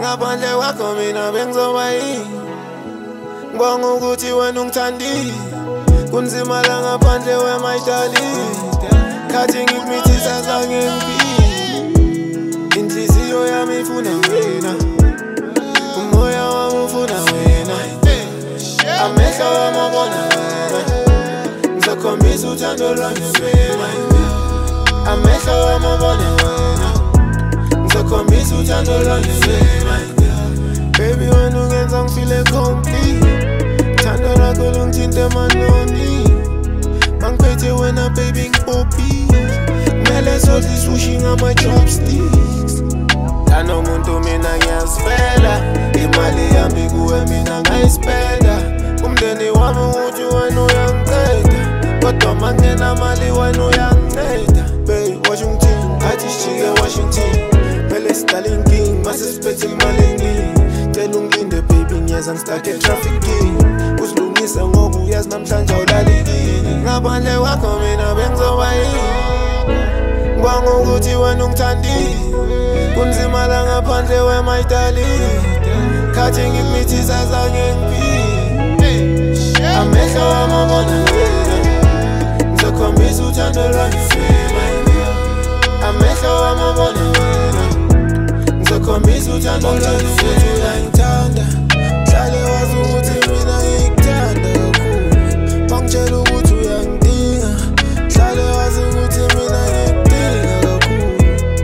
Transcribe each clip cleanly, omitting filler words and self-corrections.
Ngaphandle kwakho mina bengizoba yini? Ngibonga ukuthi wena ungithandile. Kunzima la ngaphandle wemayitali. Khathi ngikumithi zange ngiphile. Inhliziyo yami ifuna wena, umoya wami ufuna wena, amehlo wami abona wena. Ngizokhombisa uthando lwami wena, amehlo wami abona wena. Ngizokhombisa uthando lwami wena. Baby wena ungenza ngifile complete. Thando lwakho lungithinta emanoni. Mangiphethe wena baby ngipopile. Kumele sodle isushi ngama-chopsticks. Kanomuntu mina ngiyazifela. Imali yami kuwe mina ngayispenda. Umndeni wami uthi wena uyangiqeda, kodwa mangingenamali wena uyanginceda. Babe washo ngithini, athi sijike Washington. Phela sidala inkinga mase siphethe imali eningi. Cela ungilinde baby ngiyeza ngi-stuck e-trafficking. Usilungise ngoba uyazi namhlanje awulalekile. Ngaphandle kwakho mina bengizoba yini? Ngibonga ukuthi wena ungithandile. Kunzima la ngaphandle wemayitali. Khathi ngikumithi zange ngiphile. Amehlo wami abona wena. Ngizokhombisa uthando lwami wena. Amehlo wami abona wena. Ngizokhombisa uthando lwami wena. Uyangithanda, hlale wazi ukuthi mina ngikuthanda kakhulu. Bangitshela ukuthi uyangidinga, hlale wazi ukuthi mina ngikudinga kakhulu.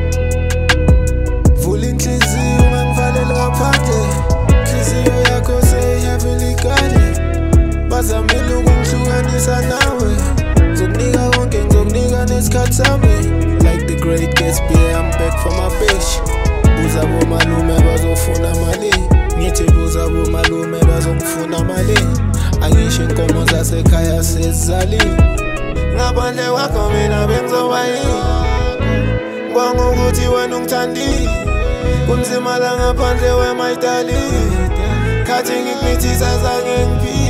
Vula inhliziyo ungangivaleli ngaphandle. Inhliziyo yakho seyi-heavily guarded. Bazamile ukungihlukanisa nawe. Ngizokunika konke, ngizokunika nesikhathi sami. Like the great Gatsby, I'm back for my bitch. Buza bomalume bazofuna mali. Ngithi buza bomalume bazongifuna mali. Angisho inkomo zasekhaya sezizalile. Ngaphandle kwakho mina bengizoba yini? Ngibonga ukuthi wena ungithandile. Kunzima la ngaphandle wemayitali. Khathi ngikumithi zange ngiphile.